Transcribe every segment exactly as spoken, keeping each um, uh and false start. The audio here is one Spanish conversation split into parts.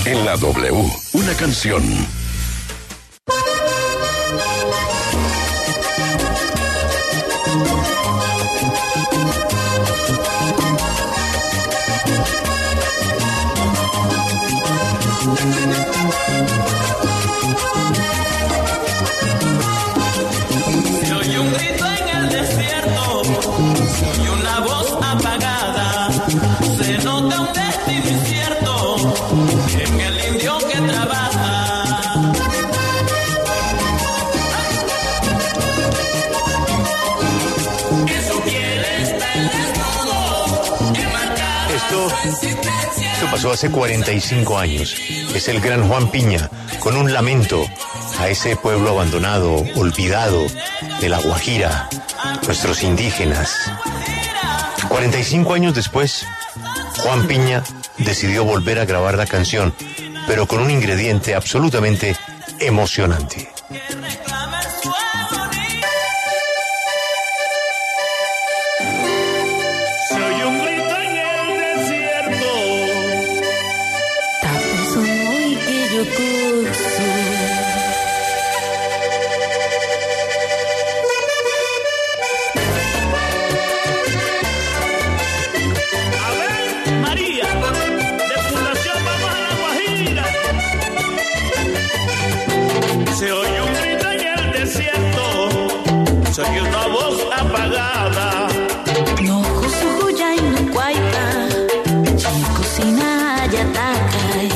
En la W, una canción. Se oye un grito en el desierto y una voz apagada. Se nota un destino incierto en el indio que trabaja. Que su piel está en desnudo, que marca Esto, esto pasó hace cuarenta y cinco años. Es el gran Juan Piña, con un lamento a ese pueblo abandonado, olvidado de La Guajira, nuestros indígenas. cuarenta y cinco años después, Juan Piña decidió volver a grabar la canción, pero con un ingrediente absolutamente emocionante. Soy un grito en el desierto. Tapos muy que yo curso. A ver, María, de Fundación Vamos a la Guajira. Se oye un grito en el desierto. Se oye una voz apagada. No joso ya y no cuaita. Cocina ya taca.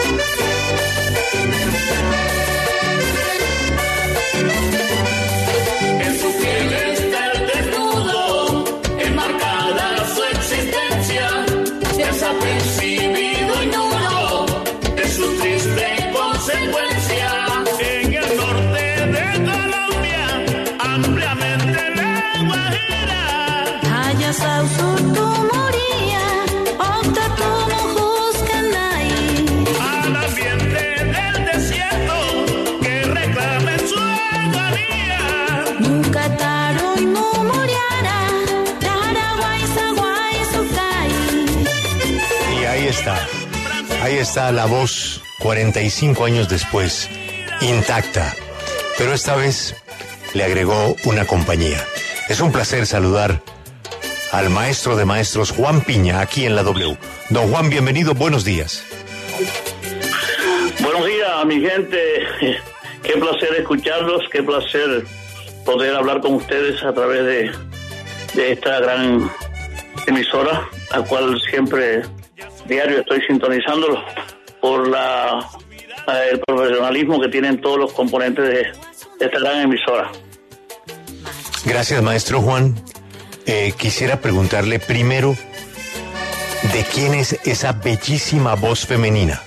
En su piel está el desnudo, enmarcada su existencia, desapercibido y nulo de su triste consecuencia. En el norte de Colombia, ampliamente la Guajira. Haya sauso tu moría. Octa tu mojuscan ahí. Al ambiente del desierto que reclame su agonía. Nunca taro y no muriara. Tara guaysa guayso caí. Y ahí está, ahí está la voz cuarenta y cinco años después, intacta, pero esta vez le agregó una compañía. Es un placer saludar al maestro de maestros Juan Piña aquí en la W. Don Juan, bienvenido, buenos días. Buenos días, mi gente. Qué placer escucharlos, qué placer poder hablar con ustedes a través de, de esta gran emisora, a cual siempre diario estoy sintonizándolo por la el profesionalismo que tienen todos los componentes de, de esta gran emisora. Gracias, maestro Juan. Eh, quisiera preguntarle primero, ¿de quién es esa bellísima voz femenina?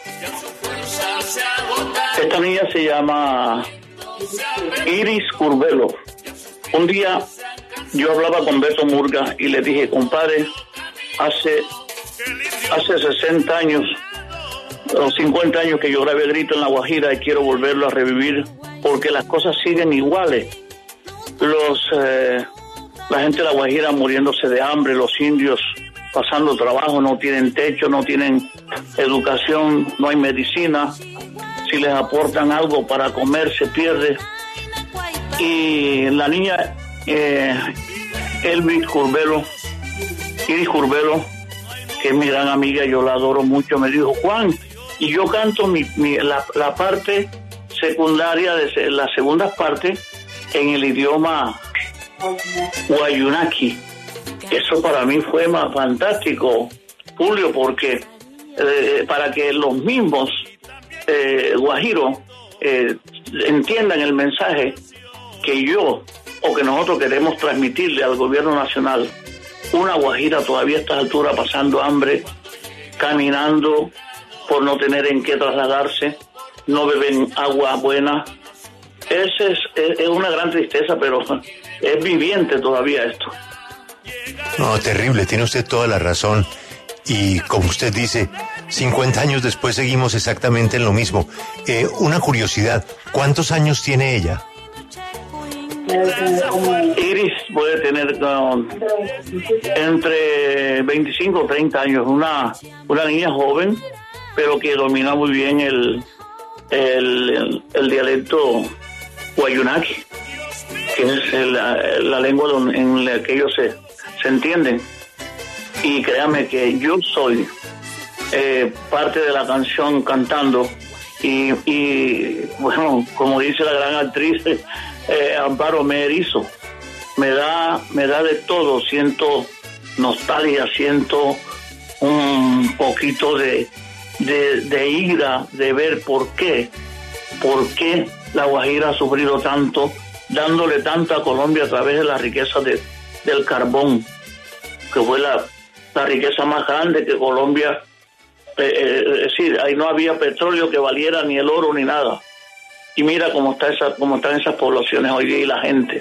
Esta niña se llama Iris Curbelo. Un día yo hablaba con Beto Murga y le dije, compadre, hace, hace sesenta años o cincuenta años que yo grabé Grito en La Guajira y quiero volverlo a revivir porque las cosas siguen iguales. Los, eh, la gente de La Guajira muriéndose de hambre, los indios pasando trabajo, no tienen techo, no tienen educación, no hay medicina. Si les aportan algo para comer, se pierde. Y la niña eh, Elvis Curbelo, Iris Curbelo, que es mi gran amiga, yo la adoro mucho, me dijo, Juan, y yo canto mi, mi, la, la parte secundaria, de las segundas partes, en el idioma guayunaqui. Eso para mí fue más fantástico, Julio, porque eh, para que los mismos eh, guajiros eh, entiendan el mensaje que yo o que nosotros queremos transmitirle al gobierno nacional. Una guajira todavía a estas alturas pasando hambre, caminando por no tener en qué trasladarse, no beben agua buena. Ese es, es, es una gran tristeza, pero es viviente todavía esto. No, terrible, tiene usted toda la razón. Y como usted dice, cincuenta años después seguimos exactamente en lo mismo. Eh, una curiosidad, ¿cuántos años tiene ella? Iris puede tener um, entre veinticinco o treinta años, una, una niña joven, pero que domina muy bien el, el, el, el dialecto guayunaqui, que es la, la lengua en la que ellos se, se entienden. Y créame que yo soy eh, parte de la canción cantando y, y bueno, como dice la gran actriz eh, Amparo, me erizo, me da, me da de todo, siento nostalgia, siento un poquito de, de, de ira de ver por qué, por qué la Guajira ha sufrido tanto, dándole tanto a Colombia a través de la riqueza de, del carbón, que fue la, la riqueza más grande que Colombia, eh, eh, es decir, ahí no había petróleo que valiera ni el oro ni nada. Y mira cómo está esa, cómo están esas poblaciones hoy día y la gente.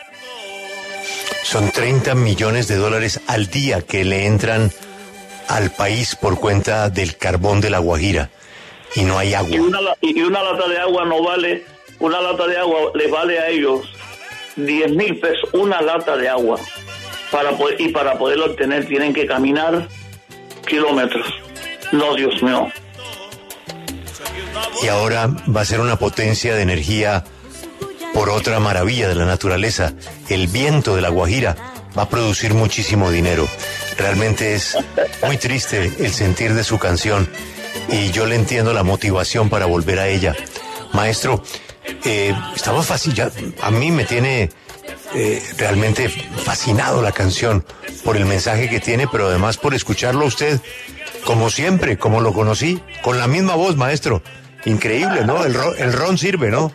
Son treinta millones de dólares al día que le entran al país por cuenta del carbón de la Guajira y no hay agua. Y una, y una lata de agua no vale, una lata de agua les vale a ellos diez mil pesos, una lata de agua. Para poder, y para poderlo obtener tienen que caminar kilómetros. No, Dios mío. Y ahora va a ser una potencia de energía por otra maravilla de la naturaleza. El viento de la Guajira va a producir muchísimo dinero. Realmente es muy triste el sentir de su canción y yo le entiendo la motivación para volver a ella. Maestro, eh, estamos fácil, ya, a mí me tiene eh, realmente fascinado la canción por el mensaje que tiene, pero además por escucharlo a usted como siempre, como lo conocí, con la misma voz, maestro. Increíble, ¿no? El ron, el ron sirve, ¿no?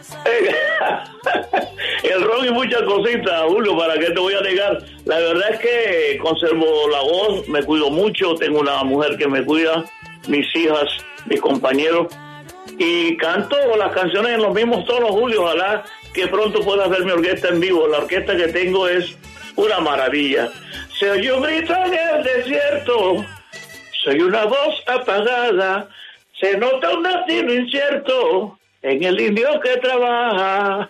El ron y muchas cositas, Julio, ¿para qué te voy a negar? La verdad es que conservo la voz, me cuido mucho, tengo una mujer que me cuida, mis hijas, mis compañeros, y canto las canciones en los mismos tonos, Julio. Ojalá que pronto puedas ver mi orquesta en vivo. La orquesta que tengo es una maravilla. Se oye un grito en el desierto, soy una voz apagada, se nota un destino incierto en el indio que trabaja.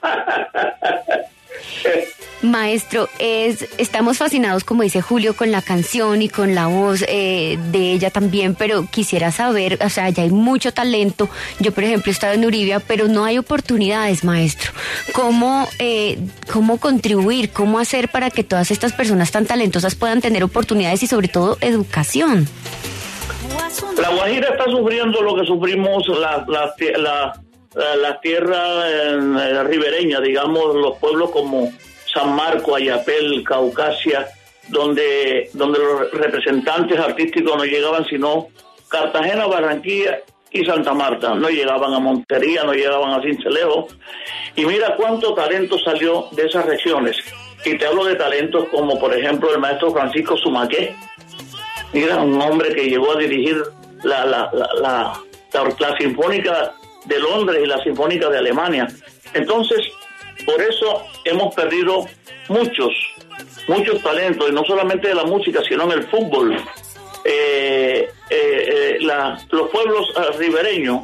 Maestro, es, estamos fascinados, como dice Julio, con la canción y con la voz eh, de ella también, pero quisiera saber, o sea, ya hay mucho talento. Yo, por ejemplo, he estado en Uribia, pero no hay oportunidades, maestro. ¿Cómo, eh, cómo contribuir, cómo hacer para que todas estas personas tan talentosas puedan tener oportunidades y sobre todo educación? La Guajira está sufriendo lo que sufrimos la, la, la, la, la tierra eh, ribereña, digamos, los pueblos como San Marcos, Ayapel, Caucasia, donde, donde los representantes artísticos no llegaban sino Cartagena, Barranquilla y Santa Marta. No llegaban a Montería, no llegaban a Sincelejo. Y mira cuánto talento salió de esas regiones. Y te hablo de talentos como, por ejemplo, el maestro Francisco Sumaqué. Mira, un hombre que llegó a dirigir la, la, la, la, la, la Sinfónica de Londres y la Sinfónica de Alemania. Entonces, por eso hemos perdido muchos, muchos talentos, y no solamente de la música, sino en el fútbol. Eh, eh, eh, la, los pueblos uh, ribereños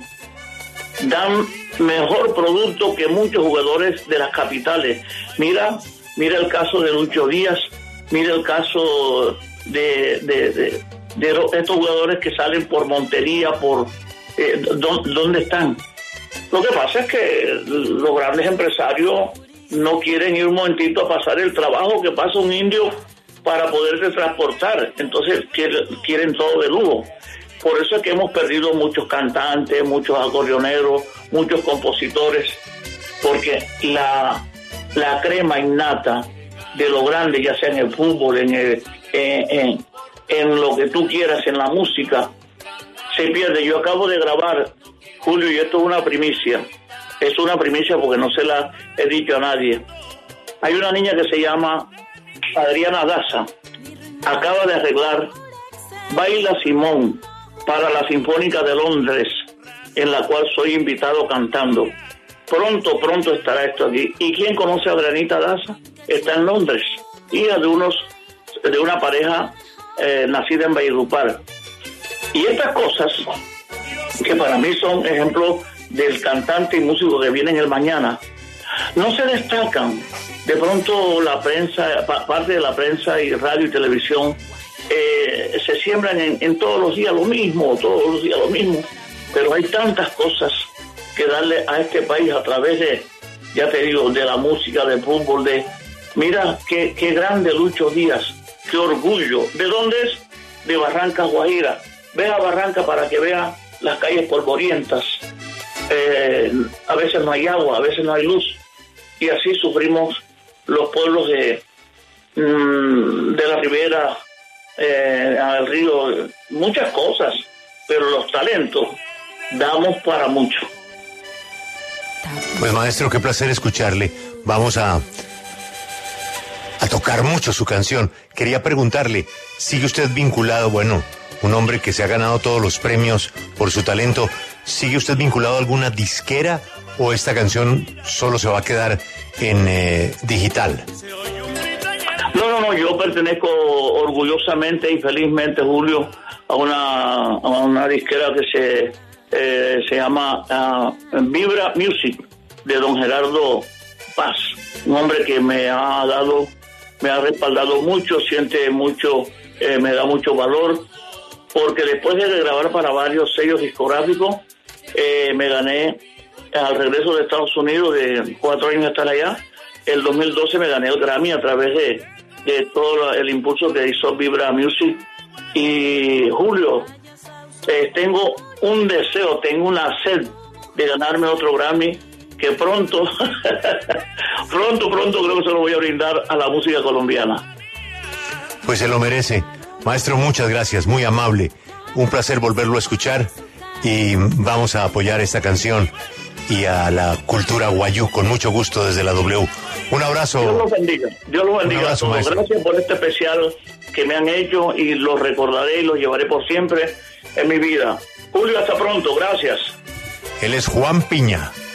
dan mejor producto que muchos jugadores de las capitales. Mira, mira el caso de Lucho Díaz, mira el caso de, de, de, de estos jugadores que salen por Montería, por eh, ¿dónde están? Lo que pasa es que los grandes empresarios no quieren ir un momentito a pasar el trabajo que pasa un indio para poderse transportar, entonces quieren todo de lujo. Por eso es que hemos perdido muchos cantantes, muchos acordeoneros, muchos compositores, porque la, la crema innata de lo grande, ya sea en el fútbol, en, el, en, en, en lo que tú quieras, en la música, se pierde. Yo acabo de grabar, Julio, y esto es una primicia, es una primicia porque no se la he dicho a nadie. Hay una niña que se llama Adriana Daza, acaba de arreglar Baila Simón para la Sinfónica de Londres, en la cual soy invitado cantando. Pronto, pronto estará esto aquí. ¿Y quién conoce a Adrianita Daza? Está en Londres, hija de unos de una pareja eh, nacida en Valledupar. Y estas cosas, que para mí son ejemplos del cantante y músico que viene en el mañana, no se destacan. De pronto la prensa, parte de la prensa y radio y televisión eh, se siembran en, en todos los días lo mismo, todos los días lo mismo, pero hay tantas cosas que darle a este país a través de, ya te digo, de la música, del fútbol, de, mira, qué, qué grande Lucho Díaz, qué orgullo. ¿De dónde es? De Barrancas, Guajira. Ve a Barranca para que vea las calles polvorientas. Eh, a veces no hay agua, a veces no hay luz. Y así sufrimos los pueblos de, mmm, de la ribera, eh, al río, muchas cosas, pero los talentos damos para mucho. Pues maestro, qué placer escucharle. Vamos a, a tocar mucho su canción. Quería preguntarle, ¿sigue usted vinculado, bueno, un hombre que se ha ganado todos los premios por su talento, ¿sigue usted vinculado a alguna disquera o esta canción solo se va a quedar en eh, digital? No, no, no, yo pertenezco orgullosamente y felizmente, Julio, a una, a una disquera que se, eh, se llama uh, Vibra Music, de don Gerardo Paz, un hombre que me ha dado, me ha respaldado mucho, siente mucho, eh, me da mucho valor, porque después de grabar para varios sellos discográficos, eh, me gané al regreso de Estados Unidos de cuatro años estar allá. El dos mil doce me gané el Grammy a través de, de todo el impulso que hizo Vibra Music. Y Julio, eh, tengo un deseo, tengo una sed de ganarme otro Grammy que pronto, pronto, pronto creo que se lo voy a brindar a la música colombiana. Pues se lo merece. Maestro, muchas gracias, muy amable. Un placer volverlo a escuchar y vamos a apoyar esta canción y a la cultura guayú con mucho gusto desde la W. Un abrazo. Dios los bendiga. Dios los bendiga. Un abrazo, a todos. maestro. Gracias por este especial que me han hecho y los recordaré y los llevaré por siempre en mi vida. Julio, hasta pronto. Gracias. Él es Juan Piña.